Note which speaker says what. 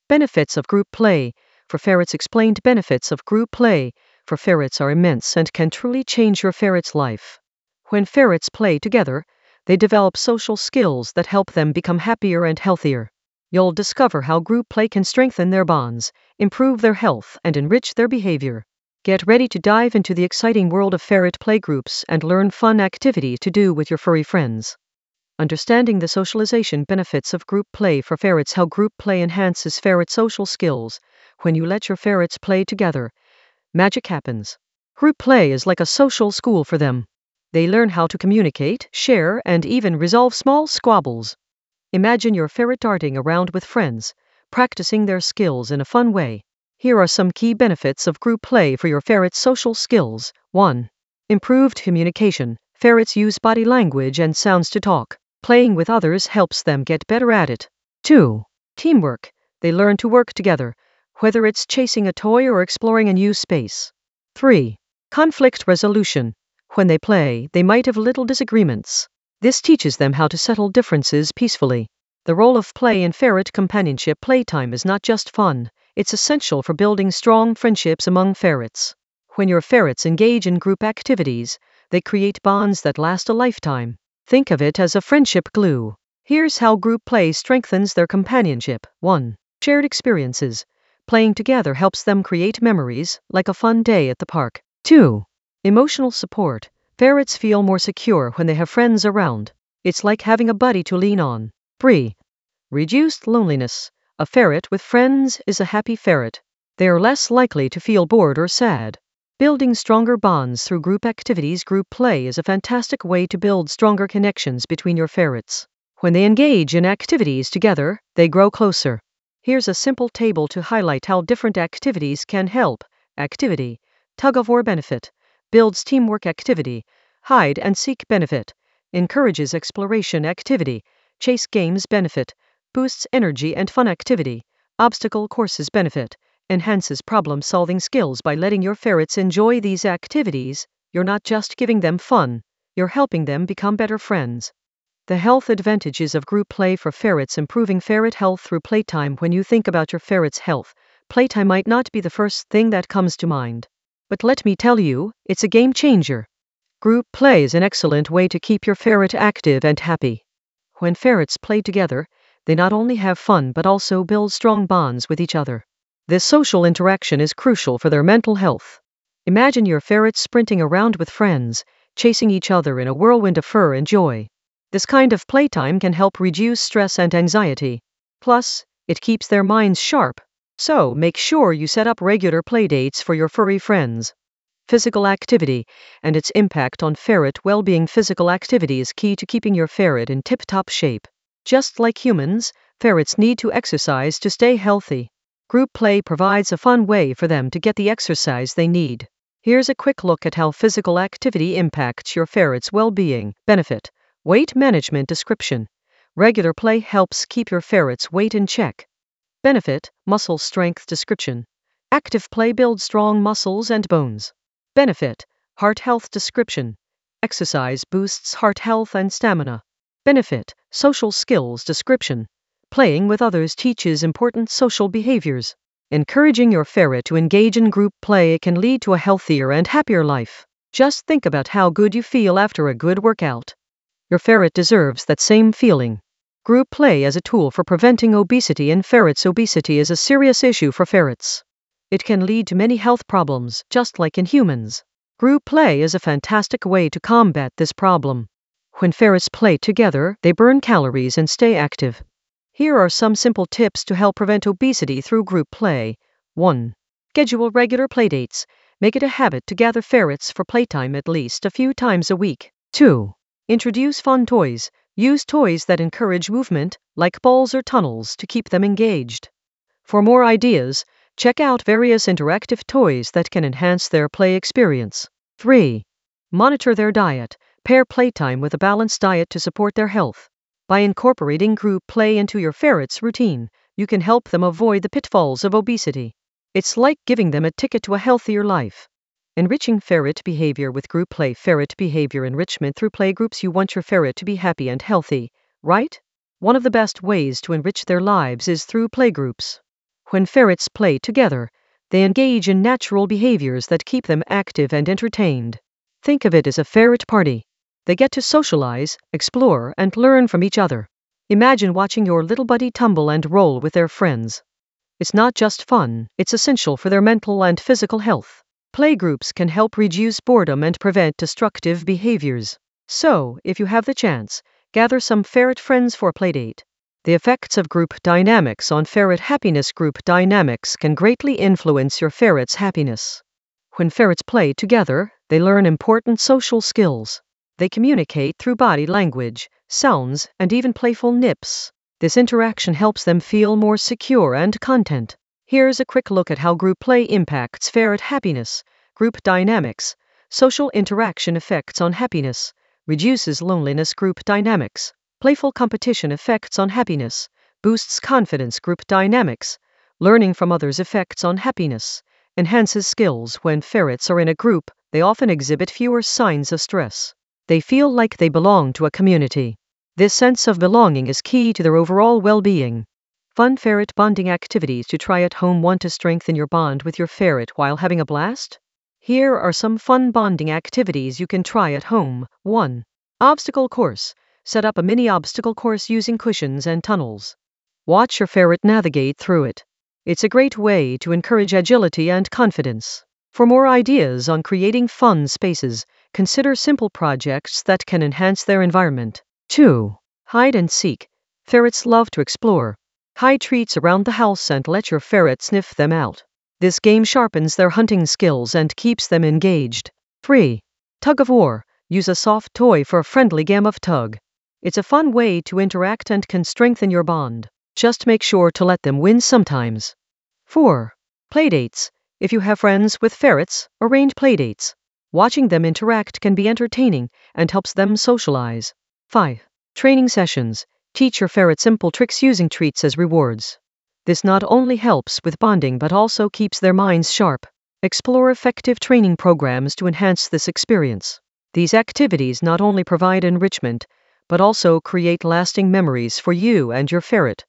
Speaker 1: Benefits of group play. For ferrets, explained benefits of group play for ferrets are immense and can truly change your ferret's life. When ferrets play together, they develop social skills that help them become happier and healthier. You'll discover how group play can strengthen their bonds, improve their health, and enrich their behavior. Get ready to dive into the exciting world of ferret playgroups and learn fun activity to do with your furry friends. Understanding the socialization benefits of group play for ferrets. How group play enhances ferret social skills. When you let your ferrets play together, magic happens. Group play is like a social school for them. They learn how to communicate, share, and even resolve small squabbles. Imagine your ferret darting around with friends, practicing their skills in a fun way. Here are some key benefits of group play for your ferret's social skills. 1. Improved communication. Ferrets use body language and sounds to talk. Playing with others helps them get better at it. 2. Teamwork. They learn to work together, whether it's chasing a toy or exploring a new space. 3. Conflict resolution. When they play, they might have little disagreements. This teaches them how to settle differences peacefully. The role of play in ferret companionship. Playtime is not just fun, it's essential for building strong friendships among ferrets. When your ferrets engage in group activities, they create bonds that last a lifetime. Think of it as a friendship glue. Here's how group play strengthens their companionship. 1. Shared experiences. Playing together helps them create memories, like a fun day at the park. 2. Emotional support. Ferrets feel more secure when they have friends around. It's like having a buddy to lean on. 3. Reduced loneliness. A ferret with friends is a happy ferret. They are less likely to feel bored or sad. Building stronger bonds through group activities. Group play is a fantastic way to build stronger connections between your ferrets. When they engage in activities together, they grow closer. Here's a simple table to highlight how different activities can help. Activity. Tug-of-war benefit. Builds teamwork. Activity. Hide and seek benefit. Encourages exploration. Activity. Chase games benefit. Boosts energy and fun. Activity. Obstacle courses benefit. Enhances problem-solving skills. By letting your ferrets enjoy these activities, you're not just giving them fun, you're helping them become better friends. The health advantages of group play for ferrets. Improving ferret health through playtime. When you think about your ferret's health, playtime might not be the first thing that comes to mind. But let me tell you, it's a game changer. Group play is an excellent way to keep your ferret active and happy. When ferrets play together, they not only have fun but also build strong bonds with each other. This social interaction is crucial for their mental health. Imagine your ferrets sprinting around with friends, chasing each other in a whirlwind of fur and joy. This kind of playtime can help reduce stress and anxiety. Plus, it keeps their minds sharp. So, make sure you set up regular playdates for your furry friends. Physical activity and its impact on ferret well-being. Physical activity is key to keeping your ferret in tip-top shape. Just like humans, ferrets need to exercise to stay healthy. Group play provides a fun way for them to get the exercise they need. Here's a quick look at how physical activity impacts your ferret's well-being. Benefit. Weight management. Description. Regular play helps keep your ferret's weight in check. Benefit. Muscle strength. Description. Active play builds strong muscles and bones. Benefit. Heart health. Description. Exercise boosts heart health and stamina. Benefit. Social skills. Description. Playing with others teaches important social behaviors. Encouraging your ferret to engage in group play can lead to a healthier and happier life. Just think about how good you feel after a good workout. Your ferret deserves that same feeling. Group play as a tool for preventing obesity in ferrets. Obesity is a serious issue for ferrets. It can lead to many health problems, just like in humans. Group play is a fantastic way to combat this problem. When ferrets play together, they burn calories and stay active. Here are some simple tips to help prevent obesity through group play. 1. Schedule regular playdates. Make it a habit to gather ferrets for playtime at least a few times a week. 2. Introduce fun toys. Use toys that encourage movement, like balls or tunnels, to keep them engaged. For more ideas, check out various interactive toys that can enhance their play experience. 3. Monitor their diet. Pair playtime with a balanced diet to support their health. By incorporating group play into your ferret's routine, you can help them avoid the pitfalls of obesity. It's like giving them a ticket to a healthier life. Enriching ferret behavior with group play. Ferret behavior enrichment through playgroups. You want your ferret to be happy and healthy, right? One of the best ways to enrich their lives is through playgroups. When ferrets play together, they engage in natural behaviors that keep them active and entertained. Think of it as a ferret party. They get to socialize, explore, and learn from each other. Imagine watching your little buddy tumble and roll with their friends. It's not just fun, it's essential for their mental and physical health. Playgroups can help reduce boredom and prevent destructive behaviors. So, if you have the chance, gather some ferret friends for a playdate. The effects of group dynamics on ferret happiness. Group dynamics can greatly influence your ferret's happiness. When ferrets play together, they learn important social skills. They communicate through body language, sounds, and even playful nips. This interaction helps them feel more secure and content. Here's a quick look at how group play impacts ferret happiness. Group dynamics. Social interaction effects on happiness. Reduces loneliness. Group dynamics. Playful competition effects on happiness. Boosts confidence. Group dynamics. Learning from others effects on happiness. Enhances skills. When ferrets are in a group, they often exhibit fewer signs of stress. They feel like they belong to a community. This sense of belonging is key to their overall well-being. Fun ferret bonding activities to try at home. Want to strengthen your bond with your ferret while having a blast? Here are some fun bonding activities you can try at home. 1. Obstacle course. Set up a mini obstacle course using cushions and tunnels. Watch your ferret navigate through it. It's a great way to encourage agility and confidence. For more ideas on creating fun spaces, consider simple projects that can enhance their environment. 2. Hide and seek. Ferrets love to explore. Hide treats around the house and let your ferret sniff them out. This game sharpens their hunting skills and keeps them engaged. 3. Tug of war. Use a soft toy for a friendly game of tug. It's a fun way to interact and can strengthen your bond. Just make sure to let them win sometimes. 4. Playdates. If you have friends with ferrets, arrange playdates. Watching them interact can be entertaining and helps them socialize. 5. Training sessions. Teach your ferret simple tricks using treats as rewards. This not only helps with bonding but also keeps their minds sharp. Explore effective training programs to enhance this experience. These activities not only provide enrichment, but also create lasting memories for you and your ferret.